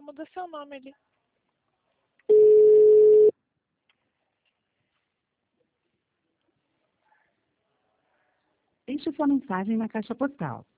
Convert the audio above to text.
muda seu nome ali. Deixe sua mensagem na caixa postal